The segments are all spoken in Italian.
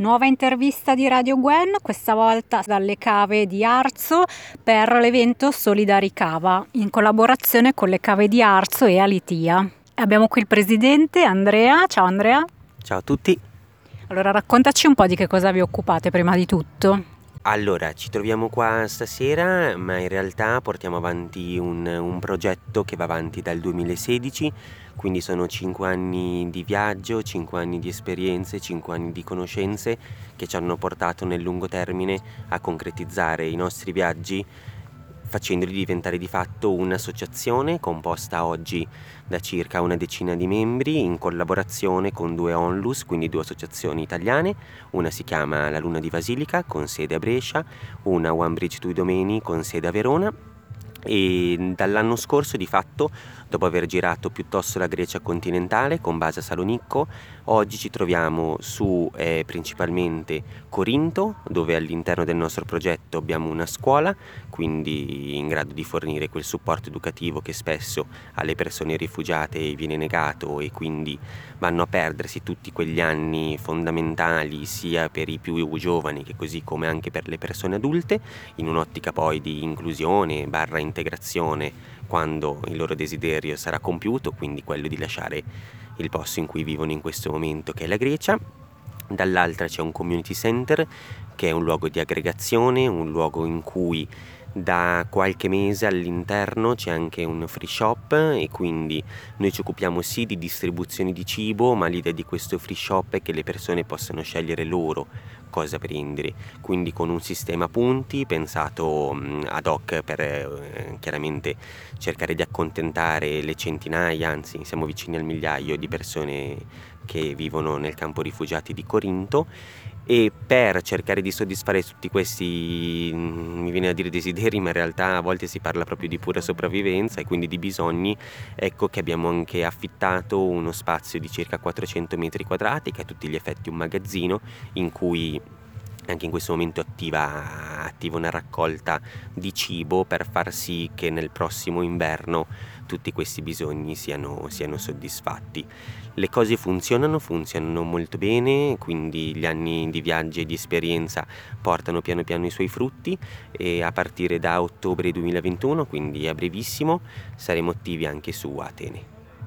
Nuova intervista di Radio Gwen, questa volta dalle cave di Arzo per l'evento Solidaricava, in collaborazione con le cave di Arzo e Alitia. Abbiamo qui il presidente Andrea. Ciao Andrea. Ciao a tutti. Allora raccontaci un po' di che cosa vi occupate prima di tutto. Allora, ci troviamo qua stasera, ma in realtà portiamo avanti un progetto che va avanti dal 2016, quindi sono 5 anni di viaggio, 5 anni di esperienze, 5 anni di conoscenze che ci hanno portato nel lungo termine a concretizzare i nostri viaggi, facendoli diventare di fatto un'associazione composta oggi da circa una decina di membri in collaborazione con 2 onlus, quindi 2 associazioni italiane. Una si chiama La Luna di Basilica con sede a Brescia, una One Bridge Two Domeni con sede a Verona. E dall'anno scorso di fatto, dopo aver girato piuttosto la Grecia continentale con base a Salonicco, oggi ci troviamo su principalmente Corinto, dove all'interno del nostro progetto abbiamo una scuola, quindi in grado di fornire quel supporto educativo che spesso alle persone rifugiate viene negato, e quindi vanno a perdersi tutti quegli anni fondamentali sia per i più giovani che così come anche per le persone adulte, in un'ottica poi di inclusione / integrazione quando il loro desiderio sarà compiuto, quindi quello di lasciare il posto in cui vivono in questo momento, che è la Grecia. Dall'altra c'è un community center, che è un luogo di aggregazione, un luogo in cui da qualche mese all'interno c'è anche un free shop, e quindi noi ci occupiamo sì di distribuzione di cibo, ma l'idea di questo free shop è che le persone possano scegliere loro cosa prendere, quindi con un sistema punti pensato ad hoc per chiaramente cercare di accontentare le centinaia, anzi siamo vicini al migliaio di persone che vivono nel campo rifugiati di Corinto, e per cercare di soddisfare tutti questi, mi viene a dire desideri, ma in realtà a volte si parla proprio di pura sopravvivenza e quindi di bisogni, ecco che abbiamo anche affittato uno spazio di circa 400 metri quadrati, che è a tutti gli effetti un magazzino, in cui anche in questo momento attiva una raccolta di cibo per far sì che nel prossimo inverno tutti questi bisogni siano soddisfatti. Le cose funzionano molto bene, quindi gli anni di viaggio e di esperienza portano piano piano i suoi frutti, e a partire da ottobre 2021, quindi a brevissimo, saremo attivi anche su Atene.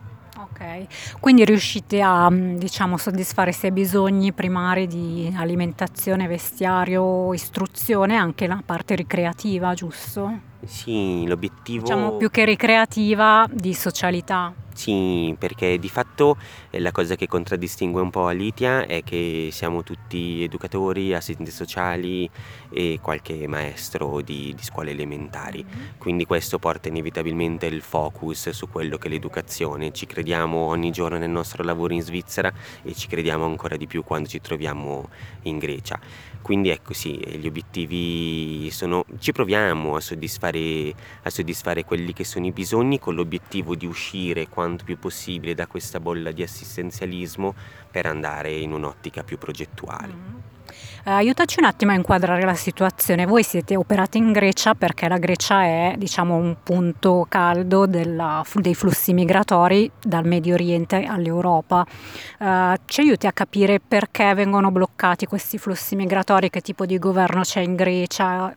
Ok, quindi riuscite a soddisfare sia bisogni primari di alimentazione, vestiario, istruzione, anche la parte ricreativa, giusto? Sì, l'obiettivo... Diciamo più che ricreativa, di socialità. Sì, perché di fatto la cosa che contraddistingue un po' Alitia è che siamo tutti educatori, assistenti sociali e qualche maestro di scuole elementari, quindi questo porta inevitabilmente il focus su quello che è l'educazione. Ci crediamo ogni giorno nel nostro lavoro in Svizzera e ci crediamo ancora di più quando ci troviamo in Grecia. Quindi ecco sì, gli obiettivi sono, ci proviamo a soddisfare quelli che sono i bisogni, con l'obiettivo di uscire quanto più possibile da questa bolla di assistenzialismo per andare in un'ottica più progettuale. Aiutaci un attimo a inquadrare la situazione. Voi siete operati in Grecia perché la Grecia è, un punto caldo dei flussi migratori dal Medio Oriente all'Europa. Ci aiuti a capire perché vengono bloccati questi flussi migratori, che tipo di governo c'è in Grecia?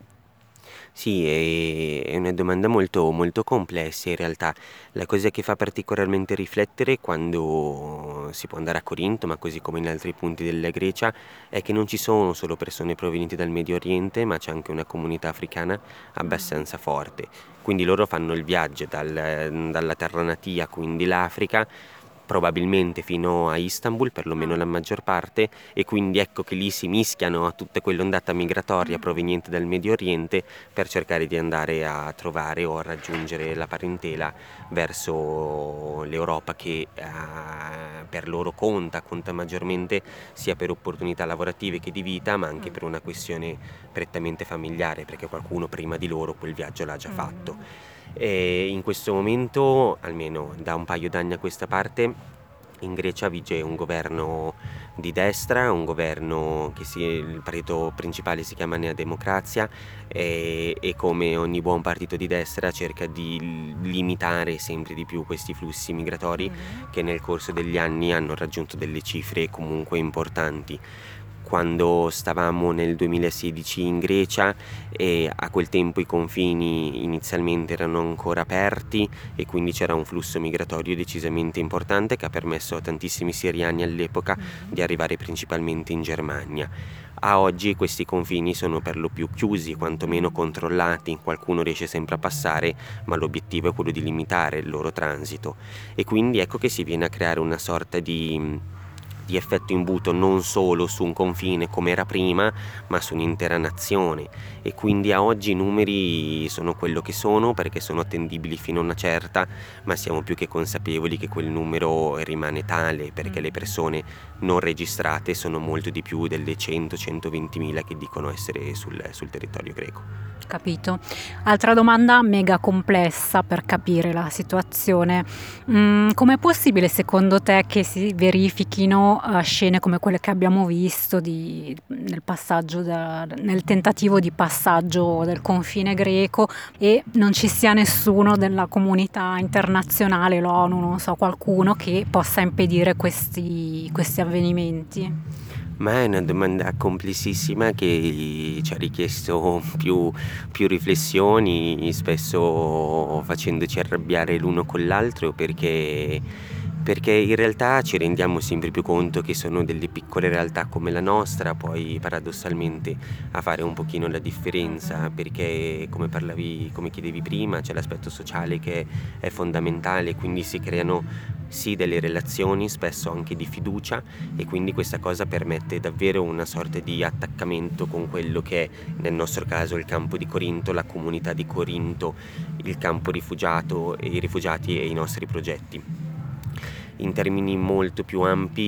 Sì, è una domanda molto, molto complessa in realtà. La cosa che fa particolarmente riflettere quando si può andare a Corinto, ma così come in altri punti della Grecia, è che non ci sono solo persone provenienti dal Medio Oriente, ma c'è anche una comunità africana abbastanza forte. Quindi loro fanno il viaggio dalla terra natia, quindi l'Africa, probabilmente fino a Istanbul, perlomeno la maggior parte, e quindi ecco che lì si mischiano a tutta quell'ondata migratoria proveniente dal Medio Oriente per cercare di andare a trovare o a raggiungere la parentela verso l'Europa, che per loro conta maggiormente sia per opportunità lavorative che di vita, ma anche per una questione prettamente familiare, perché qualcuno prima di loro quel viaggio l'ha già fatto. E in questo momento, almeno da un paio d'anni a questa parte, in Grecia vige un governo di destra, un governo il partito principale si chiama Nea Democrazia, e come ogni buon partito di destra cerca di limitare sempre di più questi flussi migratori che nel corso degli anni hanno raggiunto delle cifre comunque importanti. quando stavamo nel 2016 in Grecia, e a quel tempo i confini inizialmente erano ancora aperti e quindi c'era un flusso migratorio decisamente importante che ha permesso a tantissimi siriani all'epoca di arrivare principalmente in Germania. A oggi questi confini sono per lo più chiusi, quantomeno controllati, qualcuno riesce sempre a passare, ma l'obiettivo è quello di limitare il loro transito, e quindi ecco che si viene a creare una sorta di effetto imbuto non solo su un confine come era prima, ma su un'intera nazione, e quindi a oggi i numeri sono quello che sono perché sono attendibili fino a una certa, ma siamo più che consapevoli che quel numero rimane tale perché le persone non registrate sono molto di più delle 100-120 mila che dicono essere sul territorio greco. Capito. Altra domanda mega complessa per capire la situazione. Com'è possibile secondo te che si verifichino scene come quelle che abbiamo visto nel passaggio nel tentativo di passaggio del confine greco, e non ci sia nessuno della comunità internazionale, l'ONU, non so, qualcuno che possa impedire questi avvenimenti? Ma è una domanda complessissima che ci ha richiesto più riflessioni, spesso facendoci arrabbiare l'uno con l'altro, perché in realtà ci rendiamo sempre più conto che sono delle piccole realtà come la nostra poi paradossalmente a fare un pochino la differenza, perché come chiedevi prima, c'è l'aspetto sociale che è fondamentale, quindi si creano sì delle relazioni, spesso anche di fiducia, e quindi questa cosa permette davvero una sorta di attaccamento con quello che è nel nostro caso il campo di Corinto, la comunità di Corinto, il campo rifugiato e i rifugiati e i nostri progetti. In termini molto più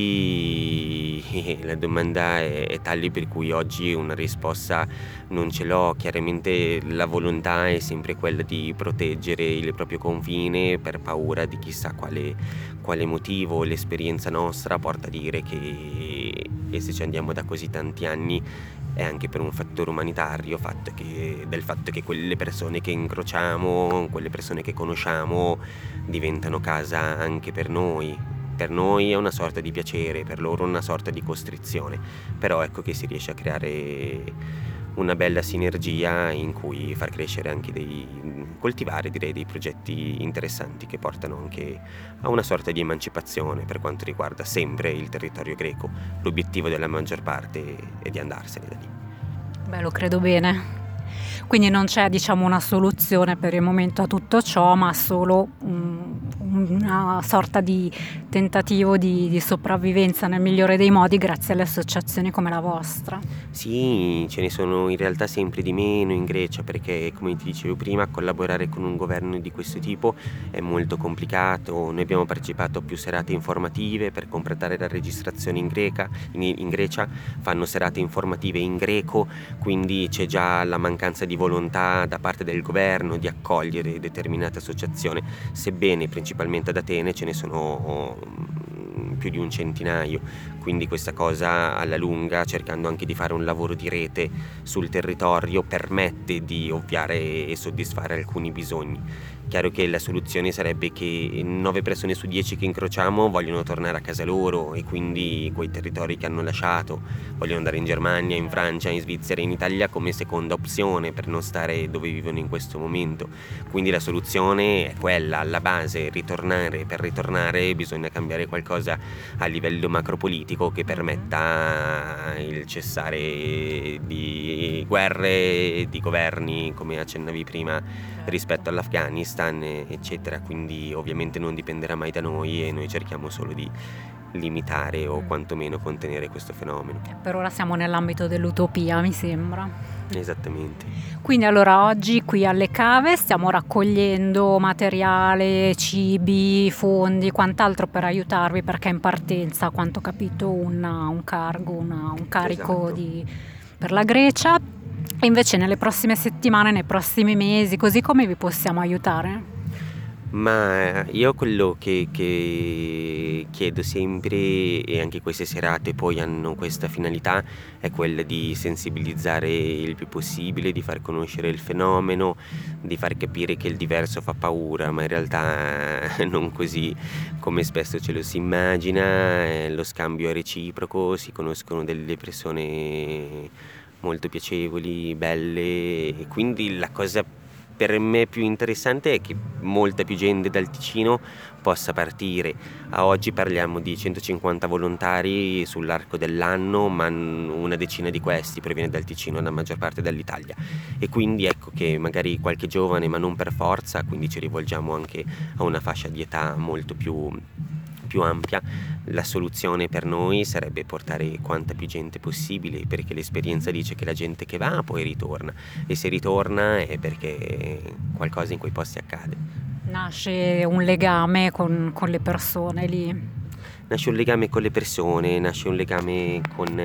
ampi la domanda è tale per cui oggi una risposta non ce l'ho. Chiaramente la volontà è sempre quella di proteggere il proprio confine per paura di chissà quale motivo. L'esperienza nostra porta a dire che, e se ci andiamo da così tanti anni, è anche per un fattore umanitario, del fatto che quelle persone che incrociamo, quelle persone che conosciamo diventano casa anche per noi. Per noi è una sorta di piacere, per loro una sorta di costrizione, però ecco che si riesce a creare una bella sinergia in cui far crescere anche coltivare direi dei progetti interessanti che portano anche a una sorta di emancipazione per quanto riguarda sempre il territorio greco. L'obiettivo della maggior parte è di andarsene da lì. Beh, lo credo bene. Quindi non c'è, diciamo, una soluzione per il momento a tutto ciò, ma solo una sorta di tentativo di sopravvivenza nel migliore dei modi grazie alle associazioni come la vostra. Sì, ce ne sono in realtà sempre di meno in Grecia perché, come ti dicevo prima, collaborare con un governo di questo tipo è molto complicato. Noi abbiamo partecipato a più serate informative per completare la registrazione in Grecia, fanno serate informative in greco, quindi c'è già la mancanza di volontà da parte del governo di accogliere determinate associazioni, sebbene principalmente ad Atene ce ne sono più di un centinaio, quindi questa cosa alla lunga, cercando anche di fare un lavoro di rete sul territorio, permette di ovviare e soddisfare alcuni bisogni. Chiaro che la soluzione sarebbe che 9 persone su 10 che incrociamo vogliono tornare a casa loro e quindi quei territori che hanno lasciato vogliono andare in Germania, in Francia, in Svizzera, in Italia come seconda opzione per non stare dove vivono in questo momento. Quindi la soluzione è quella, alla base, ritornare. Per ritornare bisogna cambiare qualcosa a livello macropolitico che permetta il cessare di guerre, di governi, come accennavi prima, rispetto all'Afghanistan, eccetera. Quindi ovviamente non dipenderà mai da noi e noi cerchiamo solo di limitare o quantomeno contenere questo fenomeno. Per ora siamo nell'ambito dell'utopia, mi sembra. Esattamente. Quindi allora oggi qui alle Cave stiamo raccogliendo materiale, cibi, fondi, quant'altro per aiutarvi perché è in partenza, a quanto ho capito, un carico Esatto. per la Grecia. E invece nelle prossime settimane, nei prossimi mesi, così come vi possiamo aiutare? Ma io quello che chiedo sempre, e anche queste serate poi hanno questa finalità, è quella di sensibilizzare il più possibile, di far conoscere il fenomeno, di far capire che il diverso fa paura, ma in realtà non così come spesso ce lo si immagina, lo scambio è reciproco, si conoscono delle persone molto piacevoli, belle, e quindi la cosa per me più interessante è che molta più gente dal Ticino possa partire. A oggi parliamo di 150 volontari sull'arco dell'anno, ma una decina di questi proviene dal Ticino, la maggior parte dall'Italia. E quindi ecco che magari qualche giovane, ma non per forza, quindi ci rivolgiamo anche a una fascia di età molto più ampia. La soluzione per noi sarebbe portare quanta più gente possibile, perché l'esperienza dice che la gente che va poi ritorna, e se ritorna è perché qualcosa in quei posti accade. Nasce un legame con le persone lì. Nasce un legame con le persone, nasce un legame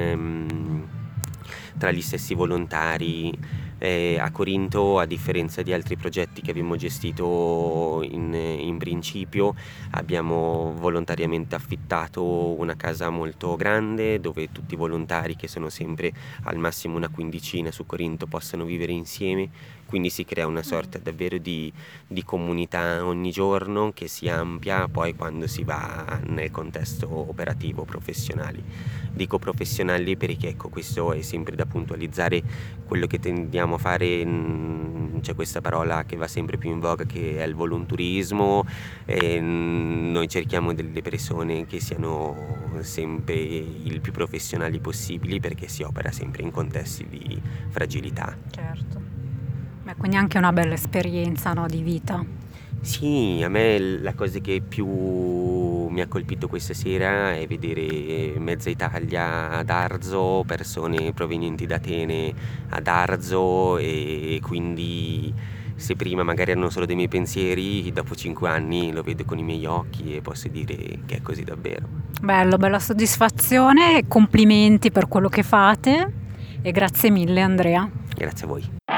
tra gli stessi volontari. A Corinto, a differenza di altri progetti che abbiamo gestito in principio, abbiamo volontariamente affittato una casa molto grande dove tutti i volontari, che sono sempre al massimo una quindicina su Corinto, possano vivere insieme, quindi si crea una sorta davvero di comunità ogni giorno che si amplia poi quando si va nel contesto operativo professionale. Dico professionali perché ecco, questo è sempre da puntualizzare. Quello che tendiamo a fare, c'è questa parola che va sempre più in voga, che è il volonturismo, e noi cerchiamo delle persone che siano sempre il più professionali possibili, perché si opera sempre in contesti di fragilità. Certo. Beh, quindi anche una bella esperienza, no, di vita. Sì, a me la cosa che più mi ha colpito questa sera è vedere mezza Italia ad Arzo, persone provenienti da Atene ad Arzo, e quindi se prima magari erano solo dei miei pensieri, dopo 5 anni lo vedo con i miei occhi e posso dire che è così davvero. Bello, bella soddisfazione, complimenti per quello che fate e grazie mille Andrea. Grazie a voi.